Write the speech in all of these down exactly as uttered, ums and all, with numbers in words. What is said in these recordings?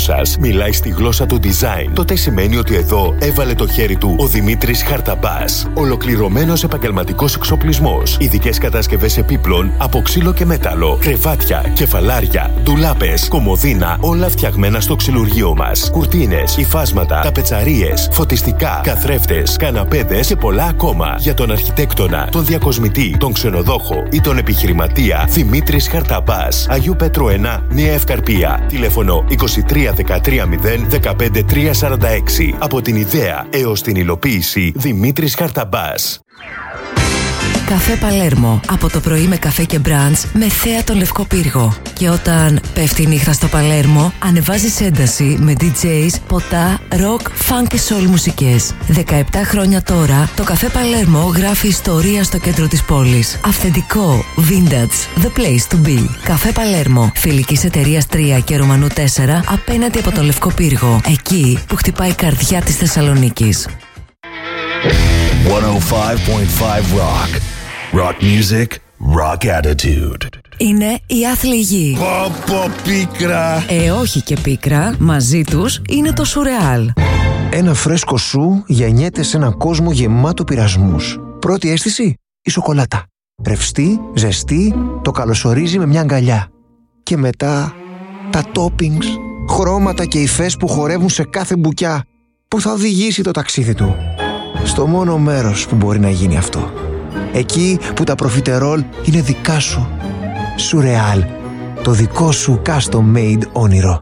σας μιλάει στη γλώσσα του design, τότε σημαίνει ότι εδώ έβαλε το χέρι του ο Δημήτρης Χαρταμπάς. Ολοκληρωμένος επαγγελματικός εξοπλισμός, ειδικές κατασκευές επίπλων από ξύλο και μέταλλο, κρεβάτια, κεφαλάρια, ντουλάπες, κομοδίνα, όλα φτιαγμένα στο ξυλουργείο μας. Κουρτίνες, υφάσματα, ταπετσαρίες, φωτιστικά, καθρέφτες, καναπέδες και πολλά ακόμα. Για τον αρχιτέκτονα, τον διακοσμητή, τον ξενοδόχο ή τον επιχειρηματία, Δημήτρης Χαρταμπάς. Αγίου Πέτρου ένα, Νέα Ευκαρπία. Τηλέφωνο είκοσι τρία δεκατρία μηδέν δεκαπέντε τριακόσια σαράντα έξι. Από την ιδέα έως την υλοποίηση, Δημήτρης Χαρταμπάς. Καφέ Παλέρμο. Από το πρωί με καφέ και μπραντς με θέα τον Λευκό Πύργο. Και όταν πέφτει η νύχτα στο Παλέρμο, ανεβάζεις ένταση με ντι τζέις, ποτά, ροκ, φανκ και σόλ μουσικές. δεκαεπτά χρόνια τώρα, το Καφέ Παλέρμο γράφει ιστορία στο κέντρο της πόλης. Αυθεντικό, vintage, the place to be. Καφέ Παλέρμο, φιλικής εταιρείας τρία και Ρωμανού τέσσερα, απέναντι από τον Λευκό Πύργο. Εκεί που χτυπάει η καρδιά της Θεσσαλονίκης. εκατόν πέντε κόμμα πέντε Rock. Rock music, rock attitude. Είναι η άθλη γη. Πω πω πίκρα. Ε, όχι και πίκρα. Μαζί τους είναι το σουρεάλ. Ένα φρέσκο σου γεννιέται σε έναν κόσμο γεμάτο πειρασμούς. Πρώτη αίσθηση, η σοκολάτα. Ρευστή, ζεστή, το καλωσορίζει με μια αγκαλιά. Και μετά, τα toppings, χρώματα και υφές που χορεύουν σε κάθε μπουκιά, που θα οδηγήσει το ταξίδι του στο μόνο μέρος που μπορεί να γίνει αυτό. Εκεί που τα προφιτερόλ είναι δικά σου. Σουρεάλ, το δικό σου custom made όνειρο.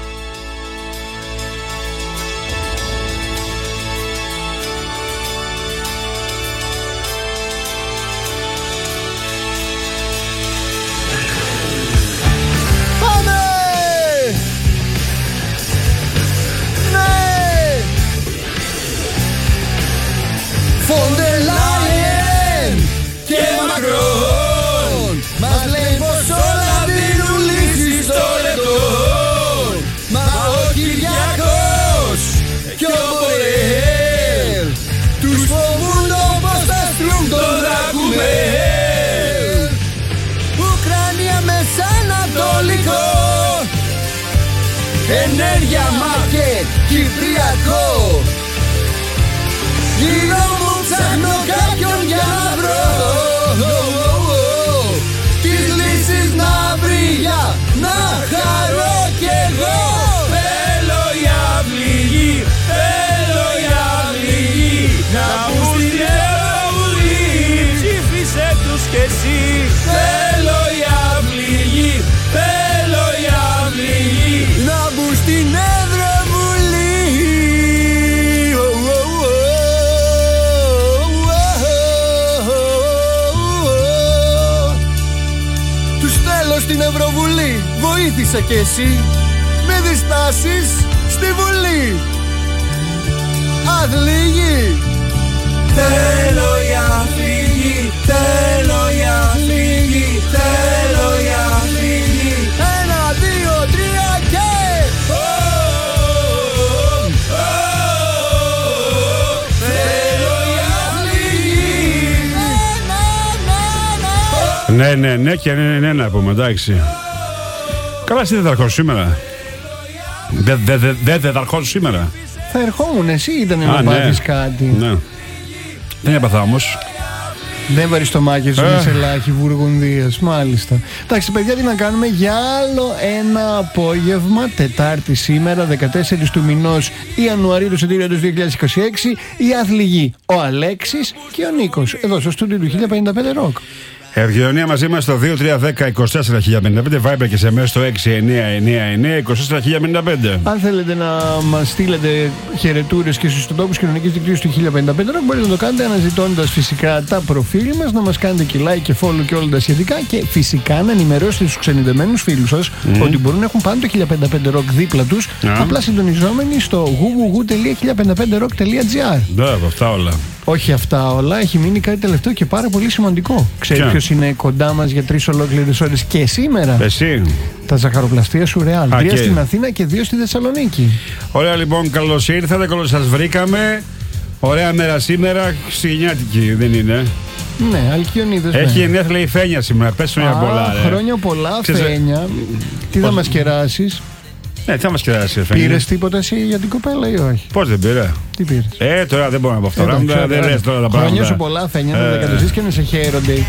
Ενέργεια Μάρκετ Κυπριακό. Γύρω μου ψάχνω κάποιον για να βρω τις λύσεις να βρει για να χαρώ κι εγώ. Θέλω η αυλή, θέλω η αυλή να μπουν στην Ευρωβουλή. Ψήφισε τους κι εσύ. Θέλω η αυλή, θέλω η αυλή να μπουν στην Ευρωβουλή. Τους θέλω στην Ευρωβουλή. Βοήθησε κι εσύ. Μη διστάσεις στη Βουλή. Αθλήγη. Θέλω η αυλή, θέλω η αυλή, θέλω η αυλή. Ένα, δύο, τρία και θέλω η αυλή. Ναι, ναι, ναι και ναι, ναι, ναι, να πούμε, εντάξει. Καλά, εσύ δεν θα ερχόσου σήμερα. Δεν δε, δε, δε, δε θα ερχόσου σήμερα. Θα ερχόμουν, εσύ ήταν να πάθεις κάτι. Ναι. Δεν έπαθα όμως. Δεν βαρύ στο μάκι σου με σελάχη Βουργουνδίας. Μάλιστα. Εντάξει, παιδιά, τι να κάνουμε για άλλο ένα απόγευμα. Τετάρτη σήμερα, δεκατέσσερις του μηνός Ιανουαρίου του Σωτήριου του δύο χιλιάδες είκοσι έξι. Η Αθληγή, ο Αλέξης και ο Νίκος. Εδώ στο στούντιο του χίλια πενήντα πέντε Rock. Επικοινωνία μαζί μας στο δύο τρία ένα μηδέν είκοσι τέσσερα χίλια πενήντα πέντε, Viber και σε μέσα στο έξι εννιά εννιά εννιά είκοσι τέσσερα χίλια πενήντα πέντε. Αν θέλετε να μας στείλετε χαιρετούρες και στους τόπους κοινωνικής δικτύωσης του χίλια πενήντα πέντε Rock, μπορείτε να το κάνετε αναζητώντας φυσικά τα προφίλ μας, να μας κάνετε και like και follow και όλα τα σχετικά και φυσικά να ενημερώσετε στους ξενιδεμένους φίλους σας mm. ότι μπορούν να έχουν πάνω το χίλια πενήντα πέντε Rock δίπλα τους, yeah. απλά συντονιζόμενοι στο γουγουγου τελεία χίλια πενήντα πέντε rock τελεία gr. Ναι, αυτά όλα. Όχι αυτά όλα, έχει μείνει κάτι τελευταίο και πάρα πολύ σημαντικό. Ξέρει ποιος είναι κοντά μας για τρεις ολόκληρες ώρες και σήμερα? Εσύ. Τα ζαχαροπλαστεία Σουρεάλ. Τρία στην Αθήνα και δύο στη Θεσσαλονίκη. Ωραία, λοιπόν, καλώς ήρθατε, καλώς σας βρήκαμε. Ωραία μέρα σήμερα, χριστουγεννιάτικη, δεν είναι? Ναι, Αλκιονίδες. Έχει ναι. γενέθλια η Φένια σήμερα. Πες χρόνια πολλά. Ρε. Χρόνια πολλά, Ξέρεις... Φένια. Τι θα μας κεράσεις? Ναι, τι θα μας κοιτάξει, φαίνεται. Πήρες τίποτα εσύ για την κοπέλα ή όχι? Πώς δεν πήρα? Τι πήρες? Ε, τώρα δεν μπορώ να πω αυτά τα πράγματα. Δεν λες τώρα τα πράγματα. Χρόνια σου πολλά, Φένια, να δεκατοστείς και να σε χαίρονται.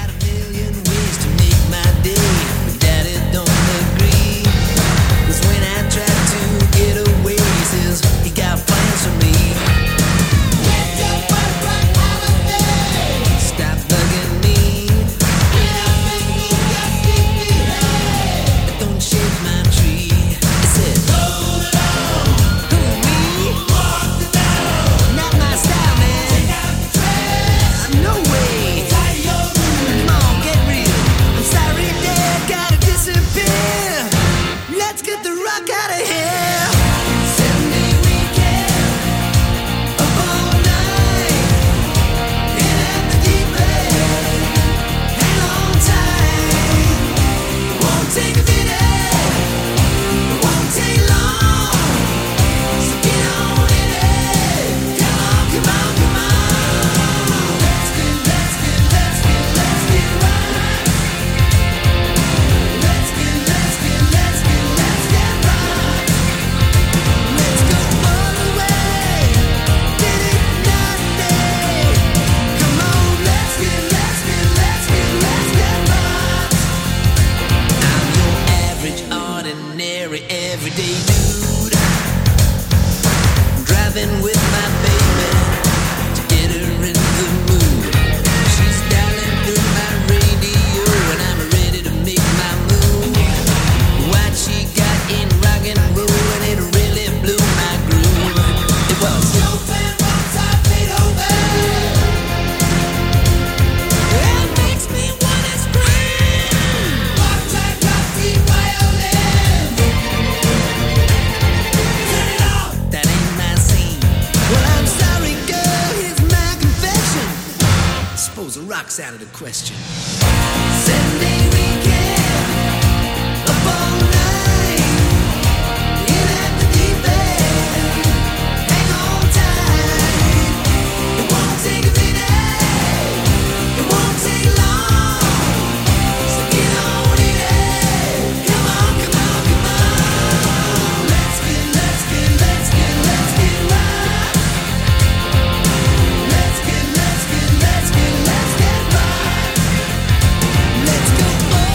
Let's go.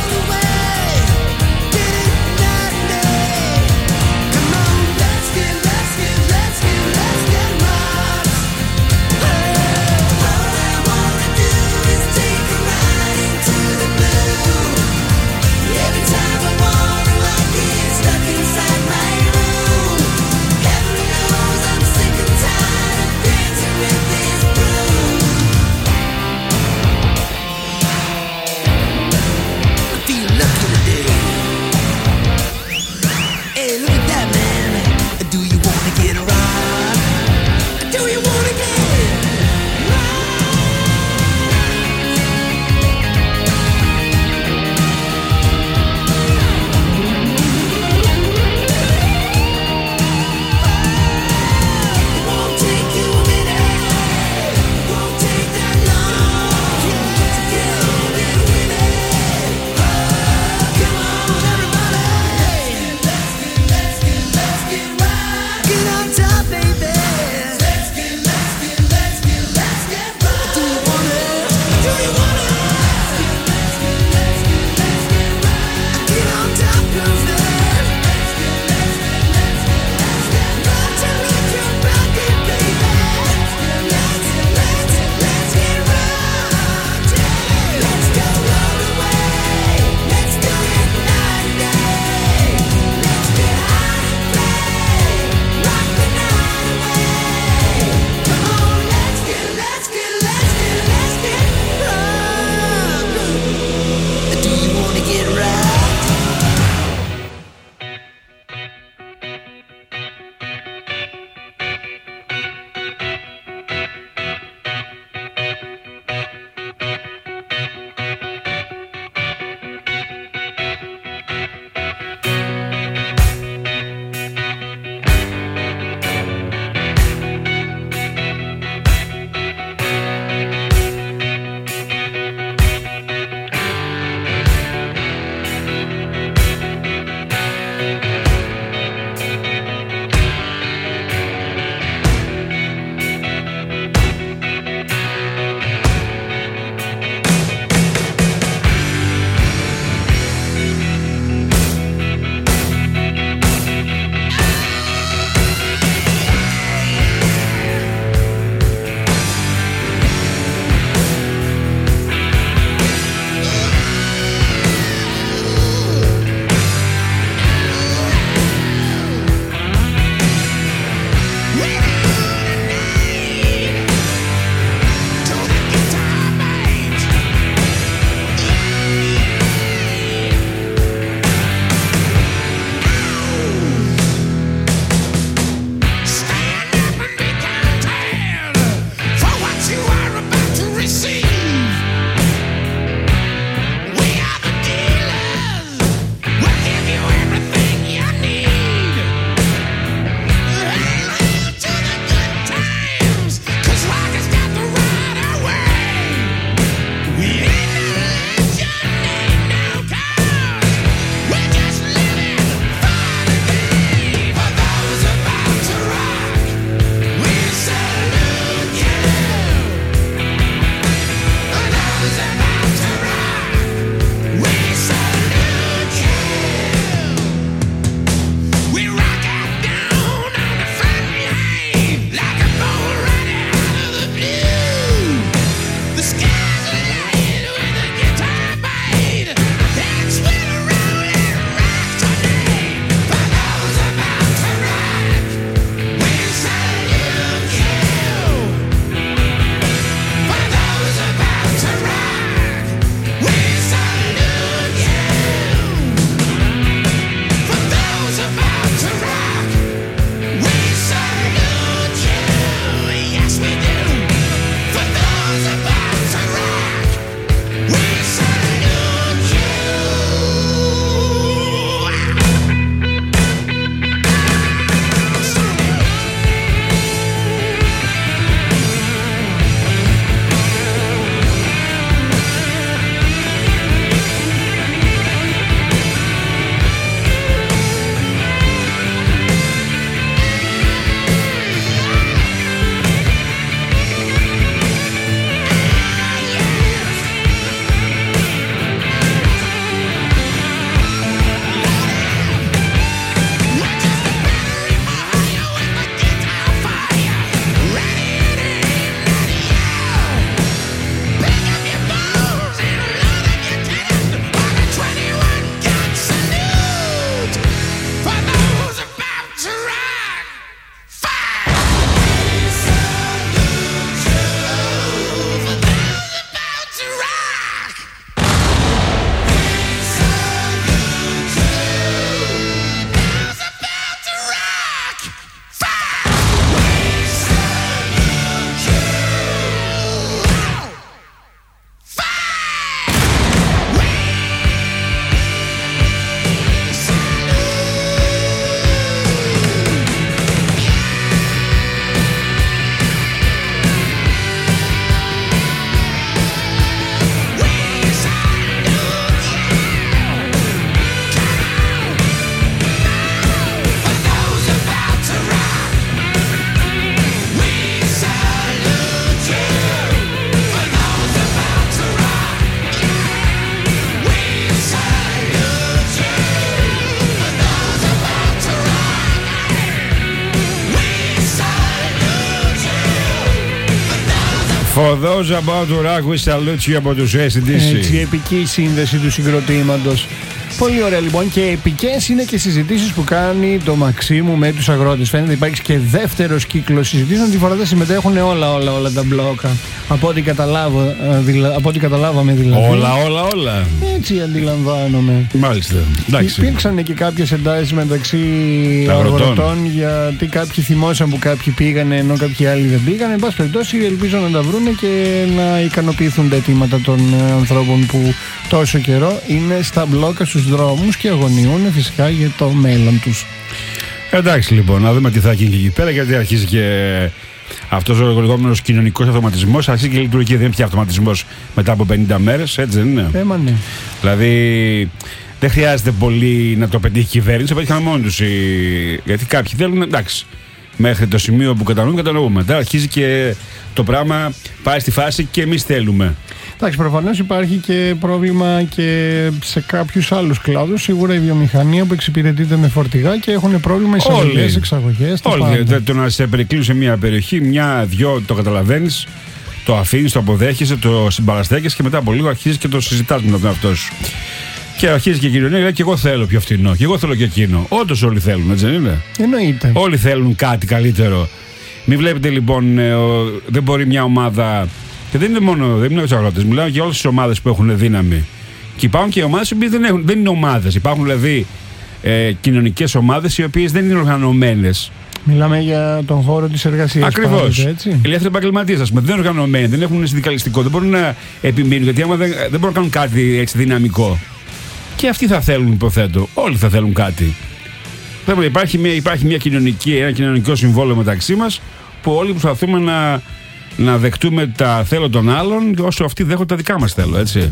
For those about to rock, we salute you από τους έι σι ντι σι. Έτσι, επική σύνδεση του συγκροτήματος. Πολύ ωραία λοιπόν, και επικές είναι και συζητήσεις που κάνει το Μαξίμου με τους αγρότες. Φαίνεται υπάρχει και δεύτερος κύκλος συζητήσεων. Τη φορά δεν συμμετέχουν όλα όλα όλα τα μπλόκα. Από ό,τι, καταλάβω, δηλα, από ό,τι καταλάβαμε δηλαδή. Όλα όλα όλα. Έτσι αντιλαμβάνομαι. Μάλιστα. Εντάξει. Υπήρξαν και κάποιες εντάσεις μεταξύ αγροτών. αγροτών, γιατί κάποιοι θυμώσαν που κάποιοι πήγανε ενώ κάποιοι άλλοι δεν πήγανε. Εν πάση περιπτώσει, ελπίζω να τα βρούνε και να ικανοποιηθούν τα αιτήματα των ανθρώπων που τόσο καιρό είναι στα μπλόκα, στους δρόμους και αγωνιούν φυσικά για το μέλλον τους. Εντάξει λοιπόν, να δούμε τι θα γίνει και εκεί πέρα, γιατί αρχίζει και αυτός ο λεγόμενος κοινωνικός αυτοματισμός. Αρχίζει και λειτουργεί, δεν είναι πια αυτοματισμός μετά από πενήντα μέρες, έτσι δεν είναι? Έμα, ναι. Δηλαδή δεν χρειάζεται πολύ να το πετύχει η κυβέρνηση, το πετύχαν μόνοι τους. Γιατί κάποιοι θέλουν, εντάξει, μέχρι το σημείο που κατανοούμε, κατανοούμε. Μετά αρχίζει και το πράγμα πάει στη φάση και εμείς θέλουμε. Εντάξει, προφανώς υπάρχει και πρόβλημα και σε κάποιους άλλους κλάδους. Σίγουρα η βιομηχανία που εξυπηρετείται με φορτηγά και έχουν πρόβλημα εισαγωγές, εξαγωγές. Όλοι. Το να σε περικλίνουν σε μια περιοχή, μια-δυο το καταλαβαίνεις, το αφήνεις, το αποδέχεσαι, το συμπαραστέκεσαι και μετά από λίγο αρχίζεις και το συζητάς με τον εαυτό σου. Και αρχίζει και η κοινωνία λέει: και εγώ θέλω πιο φθηνό, και εγώ θέλω και εκείνο. Όντως όλοι θέλουν, έτσι δεν είναι? Εννοείται. Όλοι θέλουν κάτι καλύτερο. Μην βλέπετε λοιπόν, ε, ο, δεν μπορεί μια ομάδα. Και δεν είναι μόνο, δεν είναι τους αγρότες, μιλάω για όλες τις ομάδες που έχουν δύναμη. Και υπάρχουν και ομάδες που δεν, έχουν, δεν είναι ομάδες. Υπάρχουν δηλαδή ε, κοινωνικές ομάδες οι οποίες δεν είναι οργανωμένες. Μιλάμε για τον χώρο της εργασίας. Ακριβώς. Οι ελεύθεροι επαγγελματίες, ας πούμε, δεν είναι οργανωμένοι, δεν έχουν συνδικαλιστικό, δεν μπορούν να επιμείνουν, γιατί άμα δεν, δεν μπορούν να κάνουν κάτι έτσι δυναμικό. Και αυτοί θα θέλουν, υποθέτω. Όλοι θα θέλουν κάτι. Υπάρχει μια, υπάρχει μια κοινωνική, ένα κοινωνικό συμβόλαιο μεταξύ μας που όλοι προσπαθούμε να. να δεχτούμε τα θέλω των άλλων και όσο αυτοί δέχονται τα δικά μας θέλω, έτσι.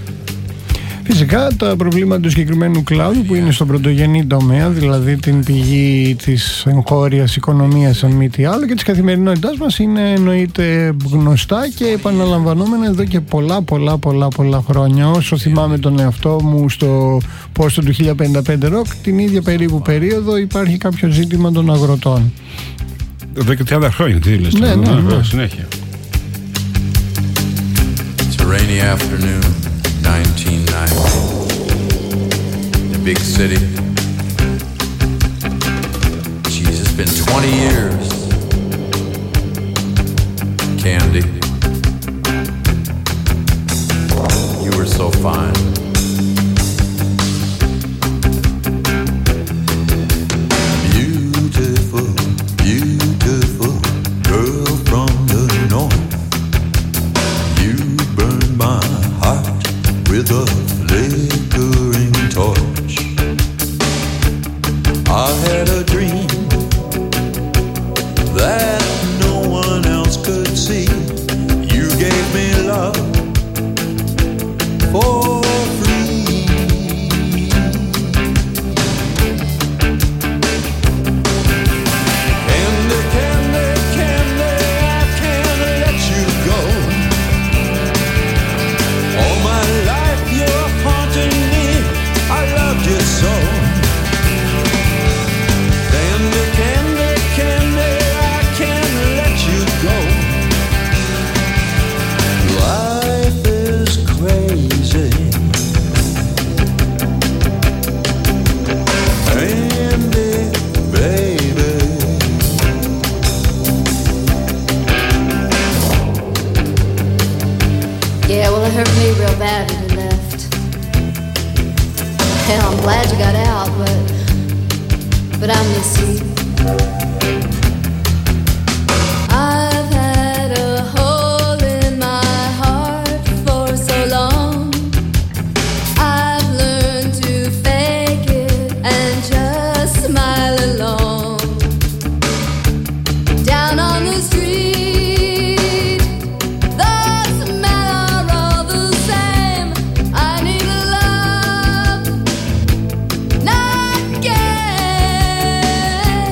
Φυσικά τα προβλήματα του συγκεκριμένου κλάδου που είναι στον πρωτογενή τομέα, δηλαδή την πηγή της εγχώριας οικονομίας αν μη τι άλλο και της καθημερινότητάς μας, είναι εννοείται γνωστά και επαναλαμβανόμενα εδώ και πολλά πολλά πολλά πολλά χρόνια. Όσο θυμάμαι τον εαυτό μου στο πόστο του χίλια πενήντα πέντε Rock, την ίδια περίπου περίοδο υπάρχει κάποιο ζήτημα των αγροτών. Εδώ και τριάντα χρόνια, τι λες? Ναι, ναι, ναι, ναι. Συνέχεια. It's a rainy afternoon, nineteen ninety. In a big city. Jeez, it's been twenty years. Candy. You were so fine. Beautiful, beautiful girl from the north. You burned my heart with a flickering torch. I had a dream that no one else could see. You gave me love for free. Candy, candy, candy, I can't let you go. All my life you're haunting me, I loved you so. Candy, candy, candy, I can't let you go. Life is crazy. Candy, baby. Yeah, well, it hurt me real bad when you left. Hell, I'm glad you got out, but but I miss you. I've had a hole in my heart for so long. I've learned to fake it and just smile along. Down on the street, the smell are all the same. I need a love, not gain.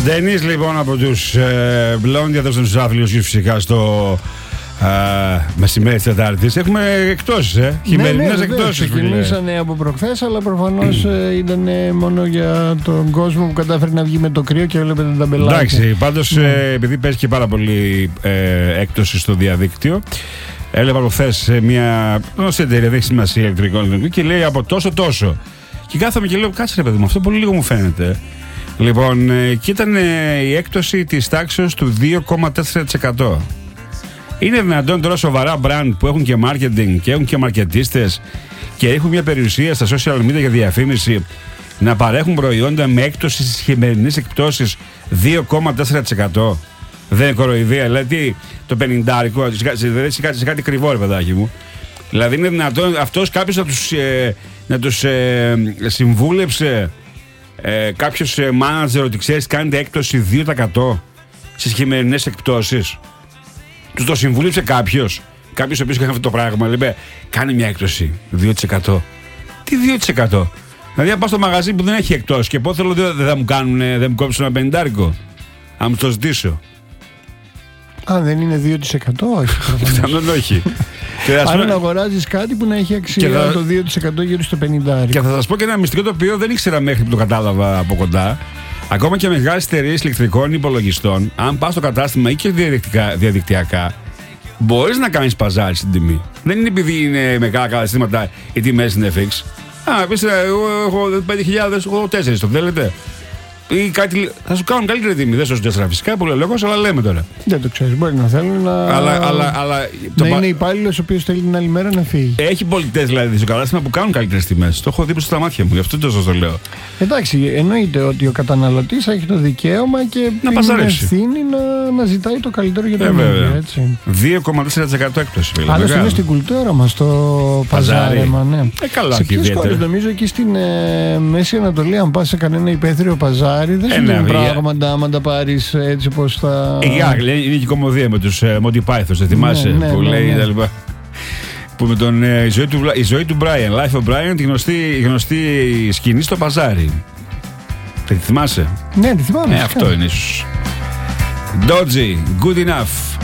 Ντένις λοιπόν από τους ε, Blondie, εδώ στον Ζάφλιος φυσικά στο ε, μεσημέρι της Τετάρτης. Έχουμε εκτόσεις, ε, χειμερινές ναι, ναι, εκτόσεις. Ξεκινήσανε από προχθές, αλλά προφανώς ε, ήταν μόνο για τον κόσμο που κατάφερε να βγει με το κρύο και έβλεπε τα ταμπελάκια. Εντάξει, πάντως ναι. ε, επειδή παίζει και πάρα πολύ ε, έκπτωση στο διαδίκτυο, έλεγα προχθές σε μια γνωστή εταιρεία, δεν έχει σημασία ηλεκτρικών, και λέει από τόσο τόσο. Και κάθομαι και λέω, κάτσε ρε παιδί μου, αυτό πολύ λίγο μου φαίνεται. Λοιπόν, ε, και ήταν ε, η έκπτωση της τάξης του δύο κόμμα τέσσερα τοις εκατό. Είναι δυνατόν τώρα σοβαρά brand που έχουν και marketing και έχουν και μαρκετίστες και έχουν μια περιουσία στα social media για διαφήμιση να παρέχουν προϊόντα με έκπτωση στις χειμερινές εκπτώσεις δύο κόμμα τέσσερα τοις εκατό? Δεν είναι κοροϊδία, δηλαδή το πενηντάρικο, δεν σε κάτι, σε κάτι κρυβό ρε παιδάκι μου. Δηλαδή είναι δυνατόν αυτός κάποιος να τους, ε, να τους ε, συμβούλεψε ε, κάποιος ε, manager ότι ξέρεις κάνετε έκπτωση δύο τοις εκατό στις χειμερινές εκπτώσεις? Τους το συμβούλεψε κάποιος, κάποιος ο οποίος έκανε αυτό το πράγμα, λέει κάνε μια έκπτωση δύο τοις εκατό. Τι δύο τοις εκατό? Δηλαδή αν πάω στο μαγαζί που δεν έχει εκπτώσεις και πω θέλω δεν θα μου κάνουν, δεν μου κόψουν ένα πενηντάρικο, αν μου το ζητήσω. Αν δεν είναι δύο τοις εκατό, όχι. Πιθανόν όχι. Αν αγοράζεις κάτι που να έχει αξία θα... το δύο τοις εκατό γύρω στο πενήντα. Και θα σας πω και ένα μυστικό το οποίο δεν ήξερα μέχρι που το κατάλαβα από κοντά. Ακόμα και μεγάλες εταιρείες ηλεκτρικών υπολογιστών, αν πας στο κατάστημα ή και διαδικτυακά, μπορείς να κάνεις παζάρι στην τιμή. Δεν είναι επειδή είναι μεγάλα καταστήματα οι τιμές είναι fix. Α, πεις, εγώ έχω πέντε χιλιάδες, εγώ τέσσερα το θέλετε. Ή κάτι, θα σου κάνουν καλύτερη τιμή. Δεν σου τέσσερα φυσικά, πολύ λόγος, αλλά λέμε τώρα. Δεν το ξέρεις, μπορεί να θέλουν να, αλλά, αλλά, αλλά, να το... είναι υπάλληλος ο οποίος θέλει την άλλη μέρα να φύγει. Έχει πολιτές δηλαδή στο κατάστημα που κάνουν καλύτερες τιμές. Το έχω δει προς τα μάτια μου, γι' αυτό το σας το λέω. Εντάξει, εννοείται ότι ο καταναλωτής έχει το δικαίωμα και να την ευθύνη να, να ζητάει το καλύτερο για τον ίδιο. Έτσι. δύο κόμμα τέσσερα τοις εκατό έκπτωση. Άλλωστε είναι στην κουλτούρα μας το παζάρεμα. Ναι. Ε, καλά, σε ποιες χώρες, νομίζω εκεί στην ε, Μέση Ανατολή, αν πας σε κανένα υπαίθριο παζάρι, δεν σου δίνουν πράγματα άμα τα πάρεις έτσι πως θα. Είναι και η κομμωδία με τους Monty Python, δεν θυμάσαι, ναι, ναι, που ναι, λέει ναι. τα λοιπά. Που με τον, ε, η, ζωή του, η ζωή του Brian, Life of Brian, τη γνωστή, γνωστή σκηνή στο παζάρι. Τη θυμάσαι? Ναι, τη θυμάμαι. Ε, αυτό είναι ίσως. Dodgy, good enough.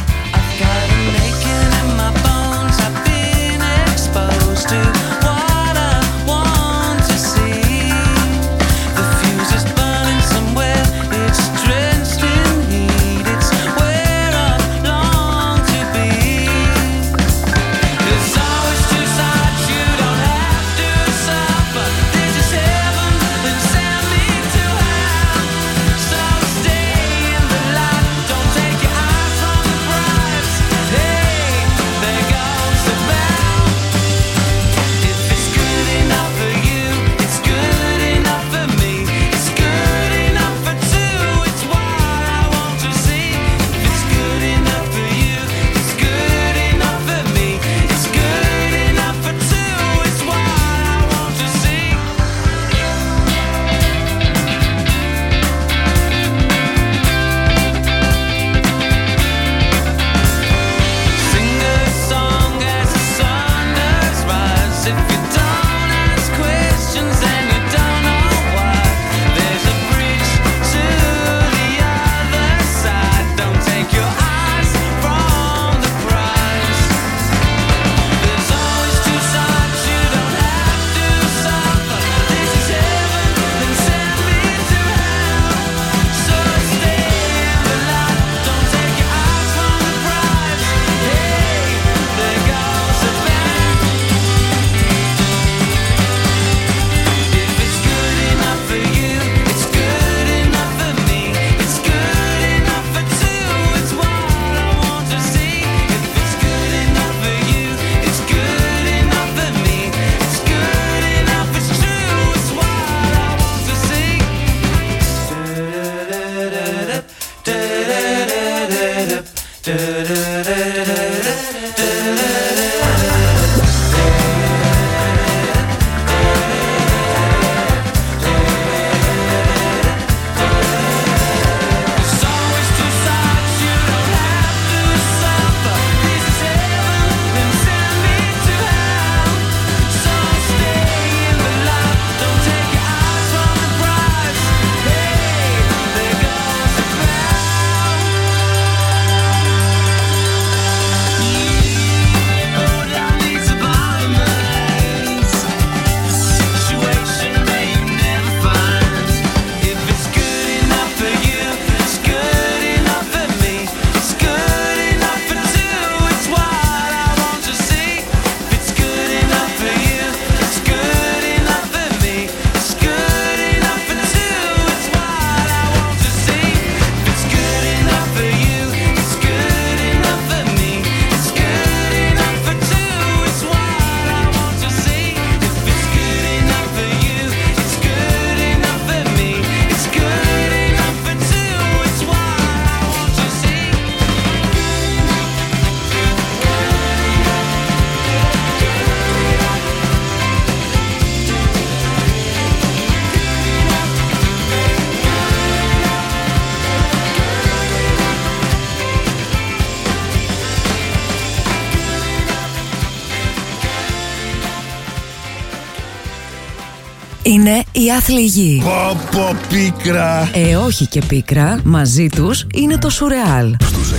είναι η άθλη γη. Πω πω πίκρα. Ε, όχι και πίκρα. Μαζί τους είναι το σουρεάλ.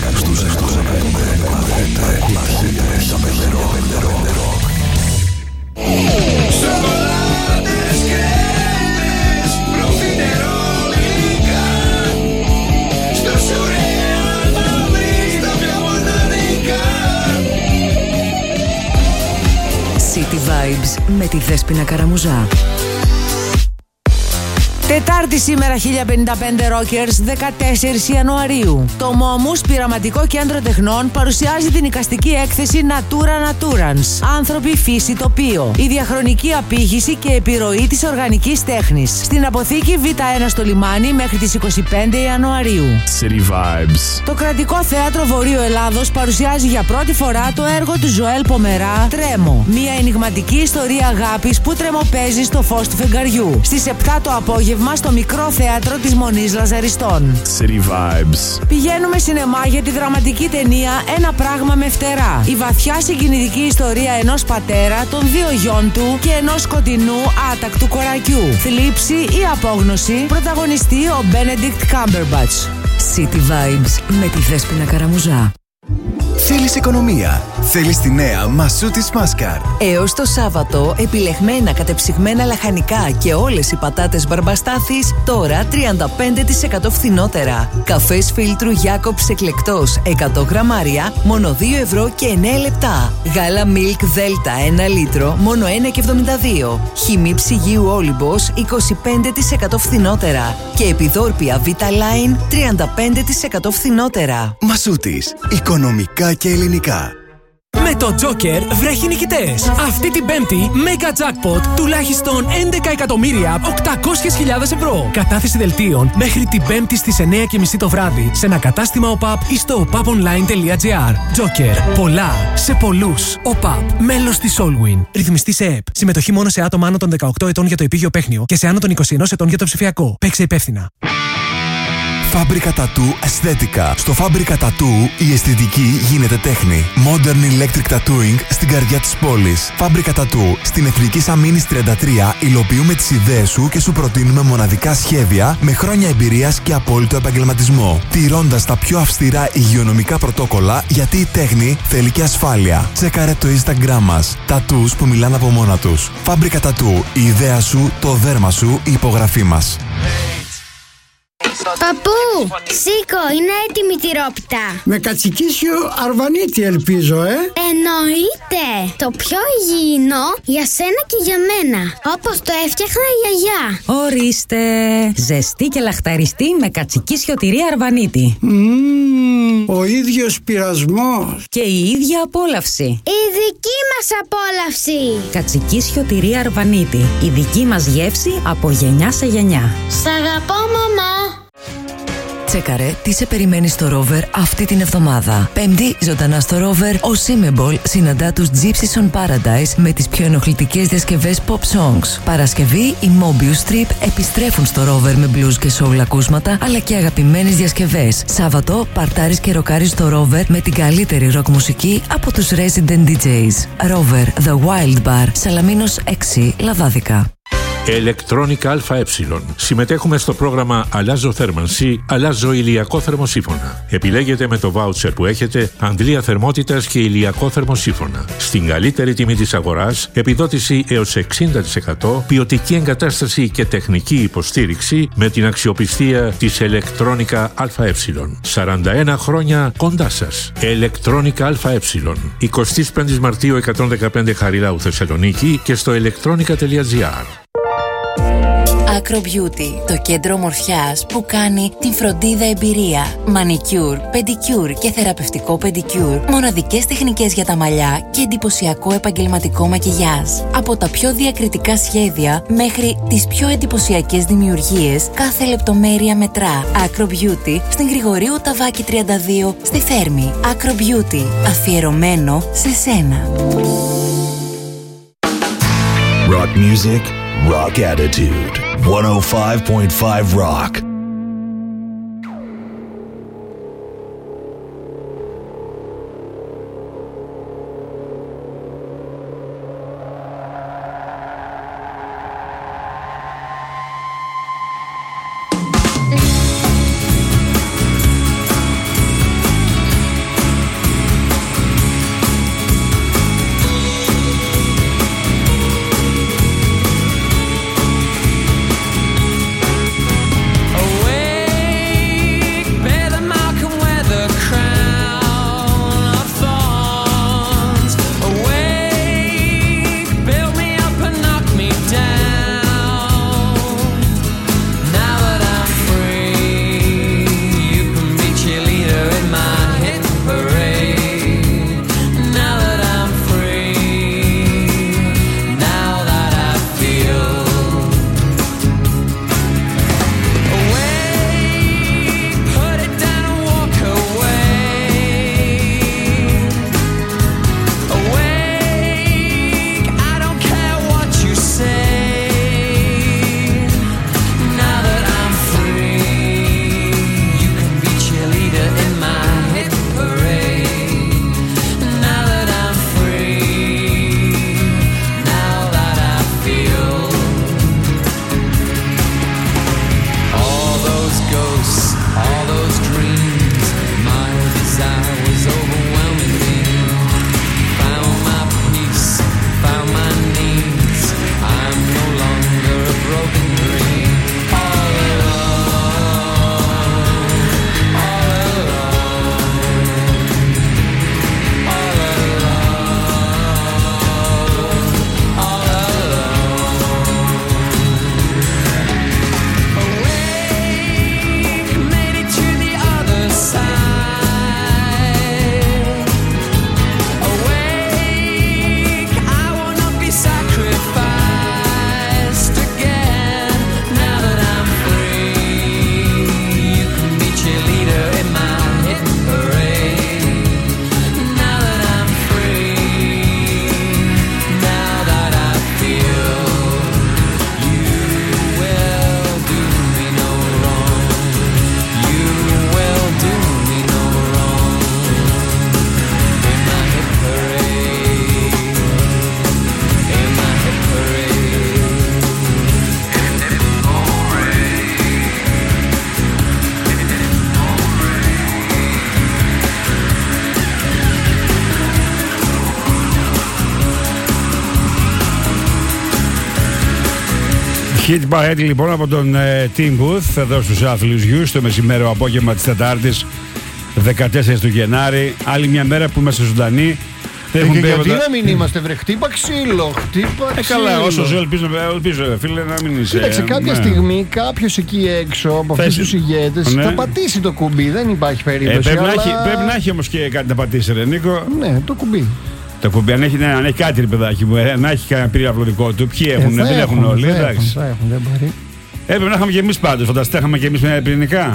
City Vibes με τη Δέσποινα Καραμουζά. Τετάρτη σήμερα, χίλια πενήντα πέντε Rockers, δεκατέσσερις Ιανουαρίου. Το Momus Πειραματικό Κέντρο Τεχνών παρουσιάζει την εικαστική έκθεση Natura Naturans. Άνθρωποι, φύση, τοπίο. Η διαχρονική απήχηση και επιρροή της οργανικής τέχνης. Στην αποθήκη Β ένα στο Λιμάνι μέχρι τις είκοσι πέντε Ιανουαρίου. City Vibes. Το Κρατικό Θέατρο Βορείου Ελλάδος παρουσιάζει για πρώτη φορά το έργο του Ζωέλ Πομερά, Τρέμο. Μια ενιγματική ιστορία αγάπης που τρεμοπαίζει στο φως του φεγγαριού. Στις επτά το απόγευμα στο μικρό θέατρο της Μονής Λαζαριστών. City Vibes. Πηγαίνουμε σινεμά για τη δραματική ταινία Ένα πράγμα με φτερά. Η βαθιά συγκινητική ιστορία ενός πατέρα, των δύο γιών του και ενός σκοτεινού άτακτου κορακιού. Θλίψη ή απόγνωση, πρωταγωνιστεί ο Benedict Cumberbatch. City Vibes με τη Δέσποινα Καραμουζά. Θέλεις οικονομία. Θέλεις τη νέα Μασούτη Μάσκαρ. Έως το Σάββατο, επιλεγμένα κατεψυγμένα λαχανικά και όλες οι πατάτες Μπαρμπαστάθης τώρα τριάντα πέντε τοις εκατό φθηνότερα. Καφές φίλτρου Jacobs εκλεκτός εκατό γραμμάρια, μόνο δύο ευρώ και εννέα λεπτά. Γάλα Milk Delta ένα λίτρο, μόνο ένα και εβδομήντα δύο. Χυμή ψυγείου Όλυμπος είκοσι πέντε τοις εκατό φθηνότερα. Και επιδόρπια Vitaline τριάντα πέντε τοις εκατό φθηνότερα. Μασούτης. Οικονομικά και ελληνικά. Με το Joker βρέχει νικητές. Αυτή την Πέμπτη, Mega Jackpot τουλάχιστον έντεκα εκατομμύρια οκτακόσιες χιλιάδες ευρώ. Κατάθεση δελτίων μέχρι την Πέμπτη στις εννιά και μισή το βράδυ σε ένα κατάστημα ΟΠΑΠ ή στο opaponline τελεία gr. Joker. Πολλά σε πολλούς. ΟΠΑΠ. Μέλος της Allwin. Ρυθμιστή σε ΕΠ. Συμμετοχή μόνο σε άτομα άνω των δεκαοκτώ ετών για το επίγειο παίχνιο και σε άνω των είκοσι ένα ετών για το ψηφιακό. Παίξε υπεύθυνα. Φάμπρικα Τατού Αισθέτικα. Στο Φάμπρικα Τατού η αισθητική γίνεται τέχνη. Modern Electric Tattooing στην καρδιά της πόλης. Φάμπρικα Τατού στην Εθνική Σαμίνης τριάντα τρία υλοποιούμε τις ιδέες σου και σου προτείνουμε μοναδικά σχέδια με χρόνια εμπειρίας και απόλυτο επαγγελματισμό. Τηρώντας τα πιο αυστηρά υγειονομικά πρωτόκολλα, γιατί η τέχνη θέλει και ασφάλεια. Τσέκαρε το Instagram μας. Τατούς που μιλάνε από μόνα τους. Φάμπρικα Τατού. Η ιδέα σου, το δέρμα σου, η υπογραφή μας. Παππού, σήκω, είναι έτοιμη η τυρόπιτα. Με κατσικίσιο αρβανίτη ελπίζω, ε. Εννοείται. Το πιο υγιεινό για σένα και για μένα. Όπως το έφτιαχνα η γιαγιά. Ορίστε. Ζεστή και λαχταριστή με κατσικίσιο τυρί αρβανίτη. Mm, ο ίδιος πειρασμός. Και η ίδια απόλαυση. Η δική μας απόλαυση. Κατσικίσιο τυρί αρβανίτη. Η δική μας γεύση από γενιά σε γενιά. Σ' αγαπώ, μαμά. Τσέκαρε τι σε περιμένει στο Rover αυτή την εβδομάδα. Πέμπτη, ζωντανά στο Rover, ο Simebol συναντά τους Gypsies on Paradise με τις πιο ενοχλητικές διασκευές pop songs. Παρασκευή, οι Mobius Trip επιστρέφουν στο Rover με blues και soul ακούσματα, αλλά και αγαπημένες διασκευές. Σάββατο, παρτάρεις και ροκάρεις στο Rover με την καλύτερη rock μουσική από τους Resident ντι τζέις. Rover, The Wild Bar, Σαλαμίνος έξι, Λαδάδικα. Electronica ΑΕ. Συμμετέχουμε στο πρόγραμμα Αλλάζω θέρμανση, αλλάζω ηλιακό θερμοσύφωνα. Επιλέγετε με το βάουτσερ που έχετε αντλία θερμότητας και ηλιακό θερμοσύφωνα. Στην καλύτερη τιμή της αγοράς, επιδότηση έως εξήντα τοις εκατό, ποιοτική εγκατάσταση και τεχνική υποστήριξη με την αξιοπιστία της Electronica ΑΕ. σαράντα ένα χρόνια κοντά σας. Electronica ΑΕ. εικοστή πέμπτη Μαρτίου εκατόν δεκαπέντε Χαριλάου Θεσσαλονίκη και στο electronica τελεία gr. Acro Beauty, το κέντρο ομορφιάς που κάνει την φροντίδα εμπειρία. Μανικιούρ, πεντικιούρ και θεραπευτικό πεντικιούρ. Μοναδικές τεχνικές για τα μαλλιά και εντυπωσιακό επαγγελματικό μακιγιάζ. Από τα πιο διακριτικά σχέδια μέχρι τις πιο εντυπωσιακές δημιουργίες, κάθε λεπτομέρεια μετρά. Acro Beauty στην Γρηγορίου Ταβάκη τριάντα δύο στη Θέρμη. Acro Beauty, αφιερωμένο σε σένα. Rock music, rock attitude. εκατόν πέντε κόμμα πέντε Rock. Hit Parade λοιπόν από τον ε, Team Booth εδώ στους Άθλιους Γιους το μεσημέρο απόγευμα της Τετάρτης δεκατέσσερις του Γενάρη. Άλλη μια μέρα που είμαστε ζωντανοί. Ε, και γιατί να μην είμαστε βρε, χτύπα ξύλο, χτύπα ξύλο. Ε, καλά, όσο ζω ελπίζω, ελπίζω φίλε να μην είσαι. Κοίταξε, κάποια ναι. στιγμή κάποιος εκεί έξω από αυτούς τους ηγέτες ναι. θα πατήσει το κουμπί, δεν υπάρχει περίπτωση. Ε, πρέπει, αλλά... να έχει, πρέπει να έχει όμως και κάτι να πατήσει ρε Νίκο. Ναι, το κουμπί. Το κουμπί, αν έχει, ναι, αν έχει κάτι ρε παιδάκι μου, ε, να έχει κανένα πύραυλο δικό του. Ποιοι έχουν, ε, δεν έχουν, έχουν όλοι, εντάξει. Θα έχουν, δεν μπορεί. Έπρεπε να είχαμε και εμείς πάντως, φανταστείτε, είχαμε και εμείς με πυρηνικά.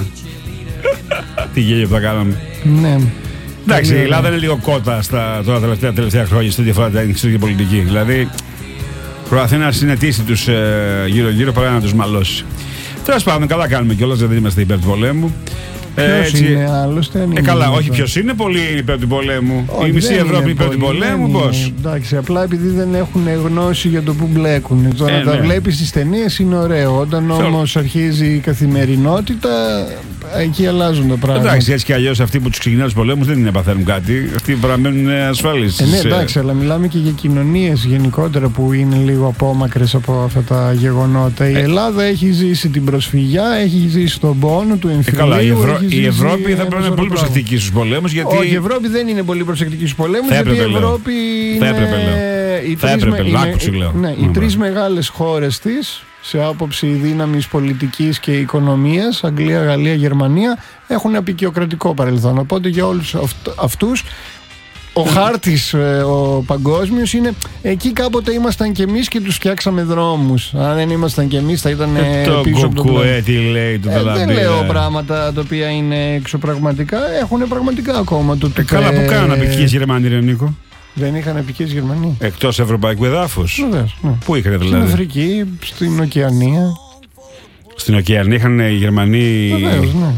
Τι γέλιο που θα κάναμε. Ναι. Εντάξει, η Ελλάδα είναι λίγο κότα στα τώρα τελευταία, τελευταία χρόνια στη διαφορά την πολιτική. Δηλαδή, προαθεί να συνετίσει τους ε, γύρω-γύρω παρά να τους μαλώσει. Τέλος πάντων, καλά κάνουμε κιόλας, δεν είμαστε υπέρ του πολέμου. Ποιος είναι άλλωστε. Ε, καλά, όχι ποιος είναι, πολλοί είναι υπέρ του πολέμου. Όχι, η μισή Ευρώπη είναι υπέρ του πολέμου, πώς. Εντάξει, απλά επειδή δεν έχουν γνώση για το που μπλέκουν. Το ε, να ναι. τα βλέπεις στις ταινίες είναι ωραίο. Όταν όμως αρχίζει η καθημερινότητα, εκεί αλλάζουν τα πράγματα. Εντάξει, έτσι κι αλλιώς αυτοί που τους ξεκινάνε τους πολέμους δεν είναι παθαίνουν κάτι. Αυτοί παραμένουν ασφαλείς. Ε, ναι, εντάξει, αλλά μιλάμε και για κοινωνίες γενικότερα που είναι λίγο απόμακρες από αυτά τα γεγονότα. Ε, η Ελλάδα έχει ζήσει την προσφυγιά, έχει ζήσει τον πόνο του εμφυλίου. Ε, καλά, η, Ευρω... η Ευρώπη θα πρέπει να είναι πολύ προσεκτική στους πολέμους. Γιατί... Όχι, η Ευρώπη δεν είναι πολύ προσεκτική στους πολέμους. Γιατί η Ευρώπη. Θα έπρεπε, λέω. Θα έπρεπε, λέω. Ναι, οι τρεις μεγάλες χώρες της, σε άποψη δύναμης πολιτικής και οικονομίας, Αγγλία, Γαλλία, Γερμανία, έχουν απεικιοκρατικό παρελθόν. Οπότε για όλους αυτούς ο χάρτης ο παγκόσμιος είναι εκεί κάποτε ήμασταν κι εμείς και τους φτιάξαμε δρόμους. Αν δεν ήμασταν κι εμείς θα ήταν ε, το πίσω από τον κουκουέ, τι λέει το ε, δεν λέω πράγματα τα οποία είναι εξωπραγματικά. Έχουν πραγματικά ακόμα το ε, καλά, που κάνουν απικίες Γερμανοί, ρε Νίκο. Δεν είχαν επικές Γερμανοί. Εκτός ευρωπαϊκού εδάφους. Βεβαίως, ναι. Πού είχαν δηλαδή? Στην Αφρική, στην Οκεανία. Στην Οκεανία είχαν οι Γερμανοί. Βεβαίως, ναι.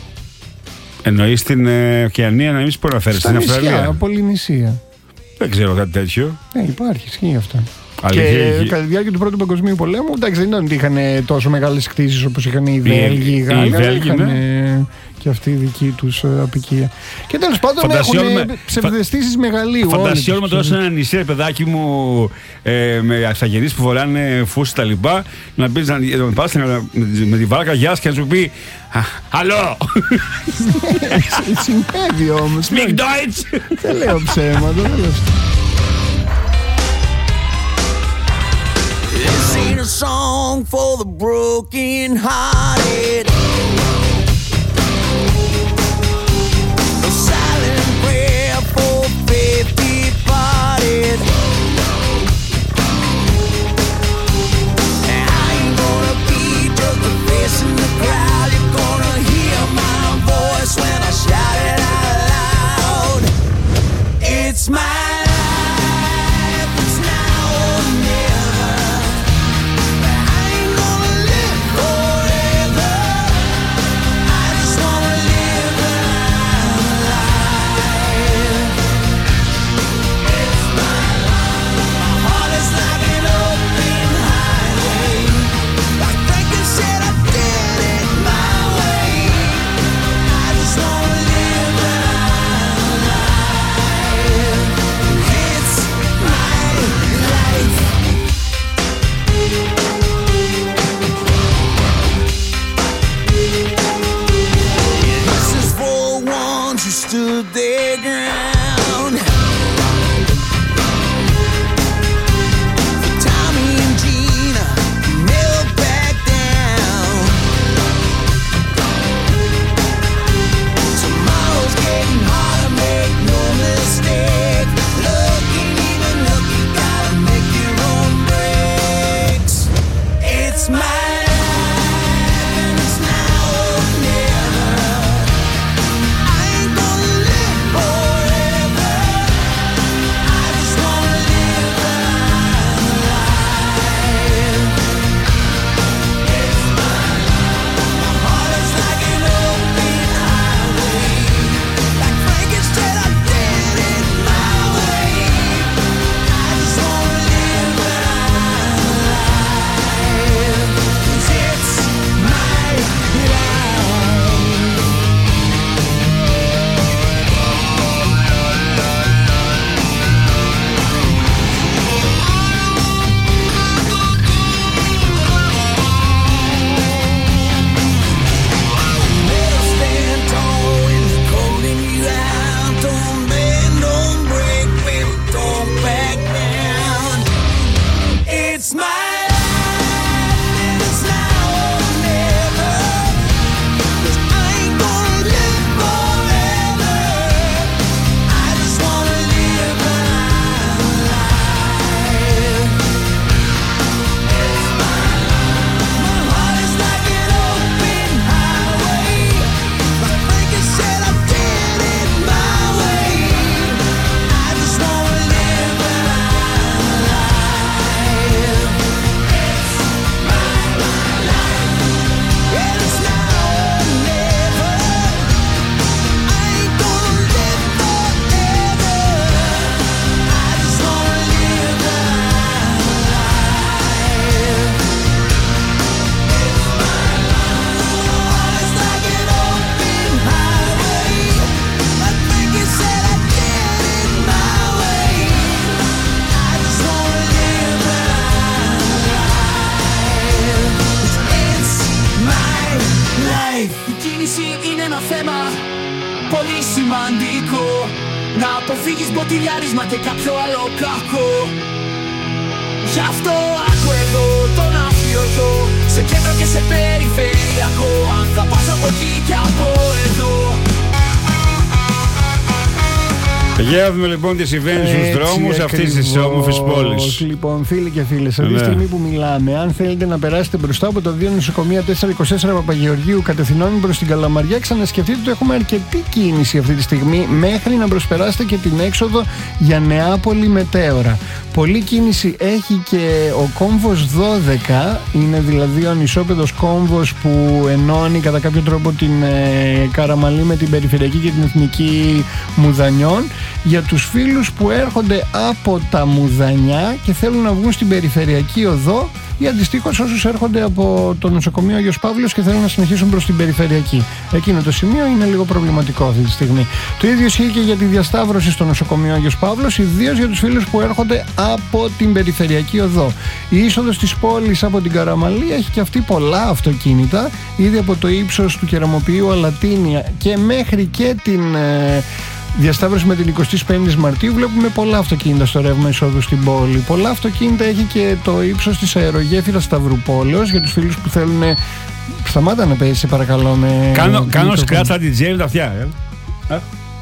Εννοείς στην ε, Οκεανία, να μην μπορεί να φέρει στην Αυστραλία. Στην Πολυνησία. Δεν ξέρω κάτι τέτοιο. Ναι, υπάρχει, ισχύει αυτό. Αλήθεια, και έχει... κατά τη διάρκεια του Πρώτου Παγκοσμίου Πολέμου, εντάξει, δεν ήταν ότι είχαν τόσο μεγάλες κτίσεις όπως είχαν οι Βέλγοι, οι Γάλλοι. Είχαν ναι. και αυτή η δική τους απικία. Και τέλος πάντων έχουν με... ψευδαισθήσεις μεγαλείου. Φαντασιόλουμε τώρα σε ένα νησί, παιδάκι μου, ε, με ασθαγενείς που φοράνε φούσι τα λοιπά, να πεις να πας με τη βάρκα γεια και να σου πει «Αλλό!» Συνέβη όμως. Speak Deutsch! Δεν λέω ψέματα, δεν λέω ψέματα. This ain't a song for the broken hearted. A silent prayer for faith departed. And I ain't gonna be just a face in the crowd. You're gonna hear my voice when I shout it out loud. It's my stood their ground. For Tommy and Gina, never back down. Tomorrow's getting harder, make no mistake. Looking even look, you gotta make your own breaks. It's my for αποφύγεις μποτιλιάρισμα και κάποιο άλλο κακό. Γι' αυτό άκου εδώ τον αφιωζώ, σε κέντρο και σε περιφερειακό. Αν θα πας από εκεί και από εδώ. Για να δούμε λοιπόν τι συμβαίνει στους δρόμους αυτής της όμορφης πόλης. Λοιπόν, φίλοι και φίλες, αυτή τη Ναι. στιγμή που μιλάμε, αν θέλετε να περάσετε μπροστά από το δύο νοσοκομεία τετρακόσια είκοσι τέσσερα Παπαγεωργίου κατευθυνόμενοι προς την Καλαμαριά, ξανασκεφτείτε ότι έχουμε αρκετή κίνηση αυτή τη στιγμή μέχρι να προσπεράσετε και την έξοδο για Νεάπολη Μετέωρα. Πολλή κίνηση έχει και ο κόμβος δώδεκα, είναι δηλαδή ο ανισόπεδος κόμβος που ενώνει κατά κάποιο τρόπο την ε, Καραμαλή με την Περιφερειακή και την Εθνική Μουδανιών. Για τους φίλους που έρχονται από τα Μουδανιά και θέλουν να βγουν στην Περιφερειακή Οδό, ή αντιστοίχως όσους έρχονται από το νοσοκομείο Άγιος Παύλος και θέλουν να συνεχίσουν προς την Περιφερειακή. Εκείνο το σημείο είναι λίγο προβληματικό αυτή τη στιγμή. Το ίδιο ισχύει και για τη διασταύρωση στο νοσοκομείο Άγιος Παύλος, ιδίως για τους φίλους που έρχονται από την Περιφερειακή Οδό. Η είσοδος της πόλης από την Καραμαλή έχει και αυτή πολλά αυτοκίνητα, ήδη από το ύψος του Κεραμοποιείου Αλατίνια και μέχρι και την ε, διασταύρωση με την εικοστή πέμπτη Μαρτίου βλέπουμε πολλά αυτοκίνητα στο ρεύμα εισόδου στην πόλη. Πολλά αυτοκίνητα έχει και το ύψος της αερογέφυρας Σταυρουπόλεως για τους φίλους που θέλουν. Σταμάτα να παίζει, σε παρακαλώ. Με... Κάνω, κάνω σκράτ σαν ντι τζέι με τα αυτιά. Ε.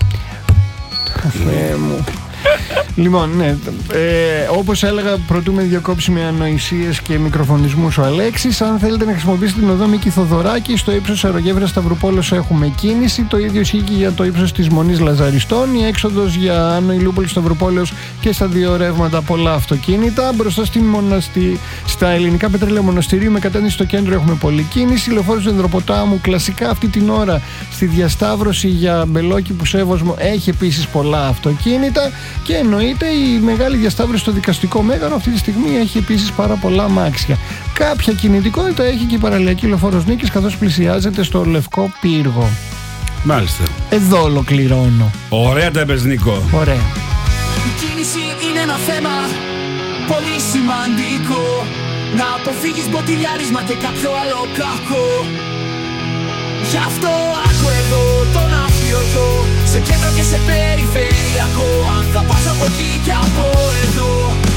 Θεέ μου. Λοιπόν, ναι, ε, όπως έλεγα, πρωτού με διακόψει με ανοησίες και μικροφωνισμούς ο Αλέξης. Αν θέλετε να χρησιμοποιήσετε την οδό Μίκη Θοδωράκη, στο ύψος αερογέφυρας Σταυρουπόλεως έχουμε κίνηση. Το ίδιο ισχύει και για το ύψος της Μονής Λαζαριστών. Η έξοδος για Άνω Ηλιούπολη Σταυρουπόλεως και στα δύο ρεύματα πολλά αυτοκίνητα. Μπροστά στη μοναστη... στα ελληνικά πετρέλαια Μοναστηρίου με κατεύθυνση στο κέντρο έχουμε πολλή κίνηση. Λεωφόρος Ενδροποτάμου κλασικά αυτή την ώρα στη διασταύρωση για Μπελόκι που Σέβοσμο έχει επίσης πολλά αυτοκίνητα. Και εννοείται η μεγάλη διασταύρωση στο δικαστικό μέγαρο αυτή τη στιγμή έχει επίσης πάρα πολλά αμάξια. Κάποια κινητικότητα έχει και η παραλιακή Λεωφόρος Νίκης καθώς πλησιάζεται στο Λευκό Πύργο. Μάλιστα. Εδώ ολοκληρώνω. Ωραία τα εμπεζνικό. Ωραία. Η κίνηση είναι ένα θέμα πολύ σημαντικό. Να αποφύγεις μποτιλιάρισμα και κάποιο άλλο κακό. Γι' αυτό άκου εδώ τον αφιωζώ, σε κέντρο και σε περιφερειακό. Αν θα πας από εκεί και από εδώ.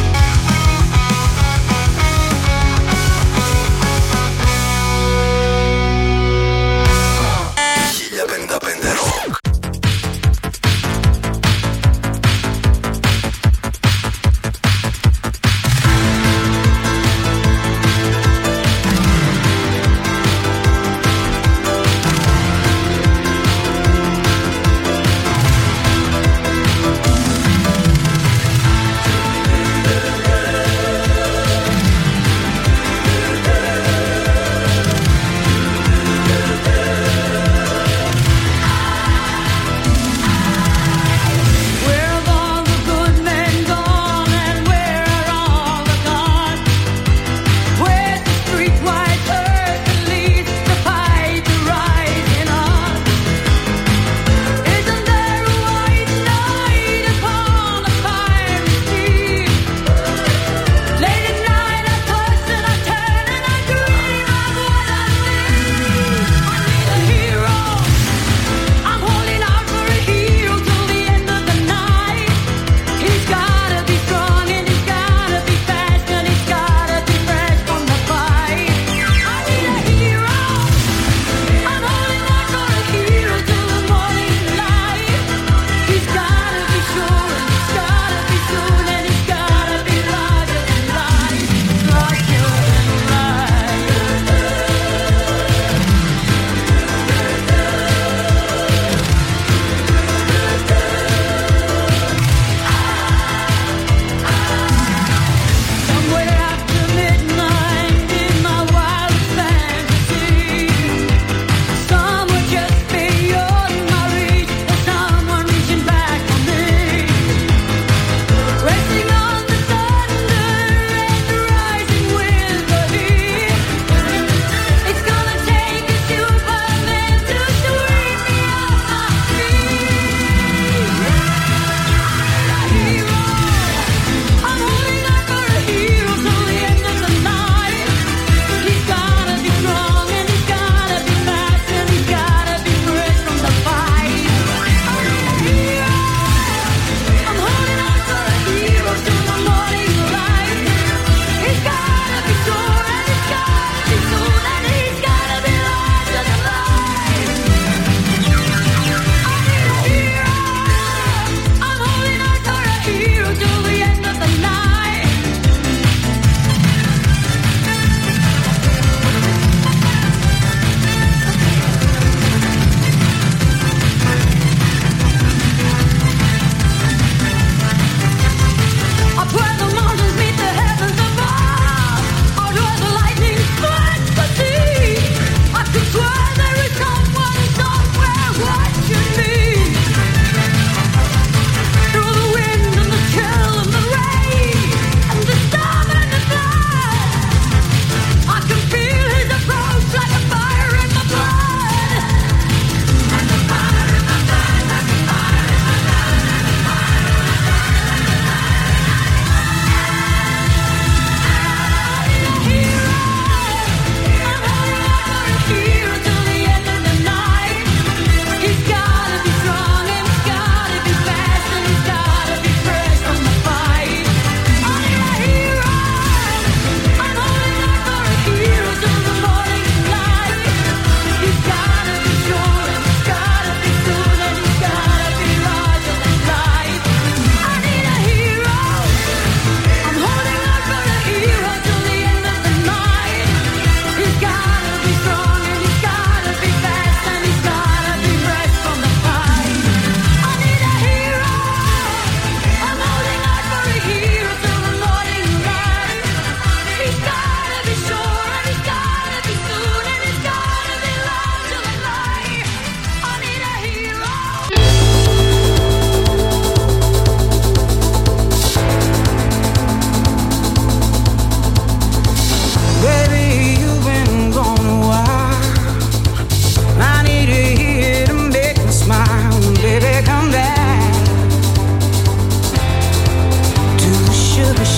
χίλια πενήντα πέντε Rock.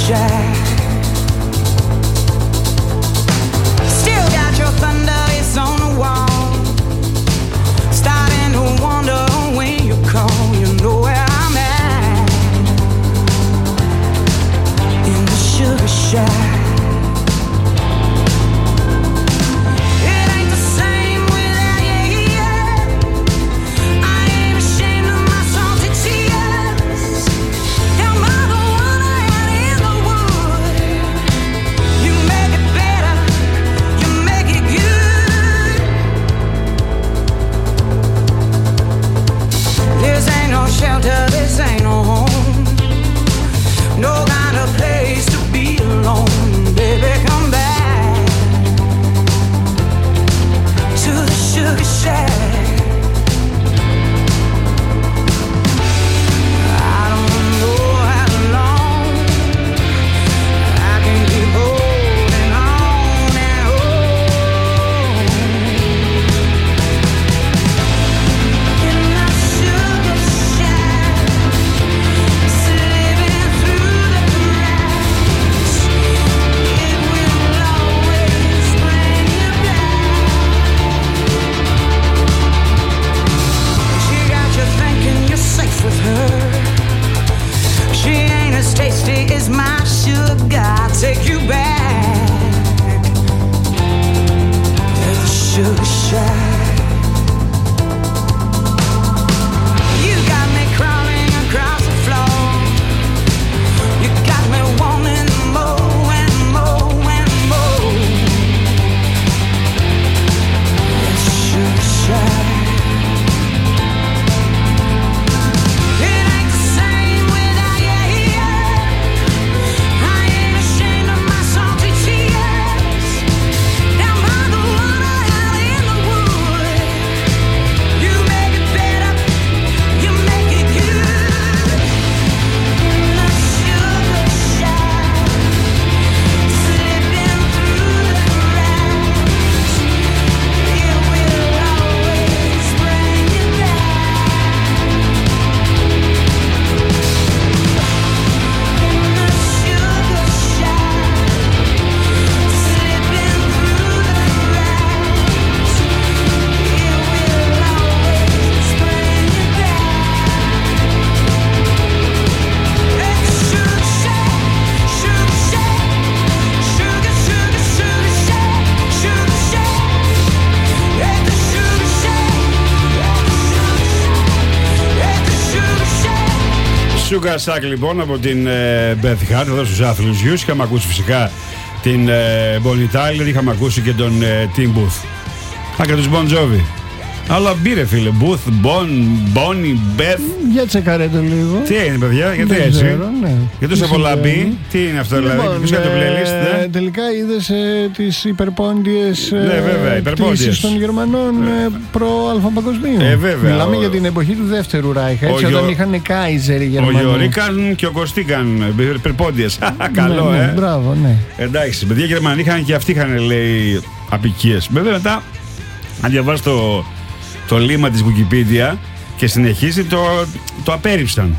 shack. Still got your thunder, it's on the wall. Starting to wonder when you call, you know where I'm at. In the sugar shack. Shelter, this ain't no home. No kind of place to be alone. Baby, come back to the sugar shack. I don't know how long I can keep holding on and on. In the sugar with her. She ain't as tasty as my sugar. I'll take you back to the sugar shack. You got me crawling across the floor. You got me wanting more and more and more. The sugar shack. Sugar Shack λοιπόν από την ε, Beth Hart εδώ στους άθλους γιους. Είχαμε ακούσει φυσικά την ε, Bonnie Tyler, είχαμε ακούσει και τον ε, Tim Booth. Α, και τους Bon Jovi. Αλλά μπήρε φίλε, Booth, Bon, Bonnie, Beth. Για τσεκαρέτε λίγο. Τι είναι παιδιά, γιατί δεν έτσι. Ξέρω, ναι. Για τόσο πολλά μπει, τι είναι αυτό δηλαδή, λοιπόν, ποιος κάνει το playlist. Ε, τελικά είδες ε, τις υπερπόντιες ε, ναι, βέβαια, πτήσεις των Γερμανών ε, προ Αλφα Παγκοσμίου. Ε, βέβαια. Μιλάμε ο... για την εποχή του δεύτερου Ράιχ, έτσι, όταν ο... είχαν Κάιζερ οι Γερμανοί. Ο Γιωρίκαν και ο Κωστίκαν, υπερπόντιες. Καλό, ναι, ναι, ε. Μπράβο, ναι. Εντάξει, παιδιά Γερμανοί είχαν και αυτοί είχαν λέει απικίες. Βέβαια μετά, αν διαβάσει το, το λίμμα της Wikipedia και συνεχίσει, το, το απέρριψαν.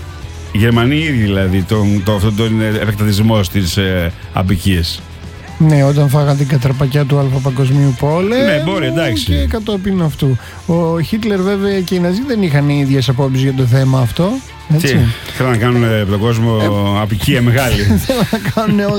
Οι Γερμανοί ήδη δηλαδή, τον, το, αυτόν τον επεκτατισμό στις ε, απικίες. Ναι, όταν φάγαν την κατραπακιά του Αλφα Παγκοσμίου Πόλεμου. Ναι, μπορεί, εντάξει. Και κατόπιν αυτού. Ο Χίτλερ βέβαια και οι Ναζί δεν είχαν οι ίδιες απόψεις για το θέμα αυτό. Έτσι. Τι, θέλουν να κάνουν τον κόσμο ε, απικία μεγάλη. Θέλουν να κάνουν